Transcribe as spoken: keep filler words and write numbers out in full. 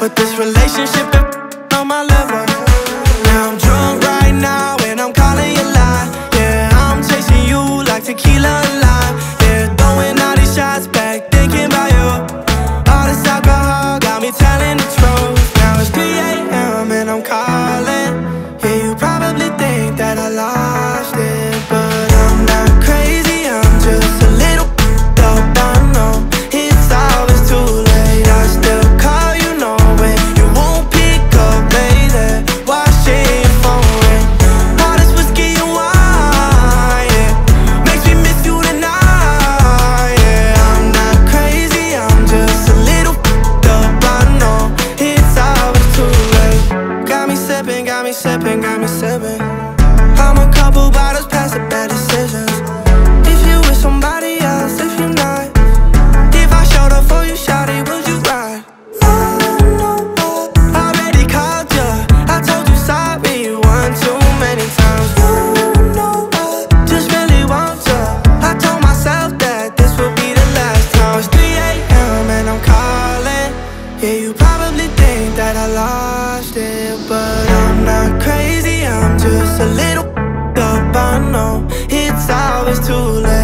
Put this relationship on my level. Now I'm drunk right now and I'm calling you line. Yeah, I'm chasing you like tequila and lime. Yeah, throwing all these shots back, thinking about you. All this alcohol got me telling the truth. Now it's three A M and I'm calling. Yeah, you probably think that I lost it, but I'm not crazy, I'm just a little up. I know it's always too late. I still call you knowing you won't pick up, baby. Watching your phone ring. All this whiskey and wine, yeah, makes me miss you tonight. Yeah, I'm not crazy, I'm just a little up. I know it's always too late. Got me sipping, got me sipping, got me sipping. I'm a couple bottles past the bad decisions. If you with somebody else, if you're not, if I showed up for you, shawty, would you ride? Oh, no, I already called ya. I told you sorry one too many times. You know I just really want ya. I told myself that this would be the last time. It's three A M and I'm calling. Yeah, you probably think that I lost it, but I'm not crazy, I'm just a little up. I know it's always too late.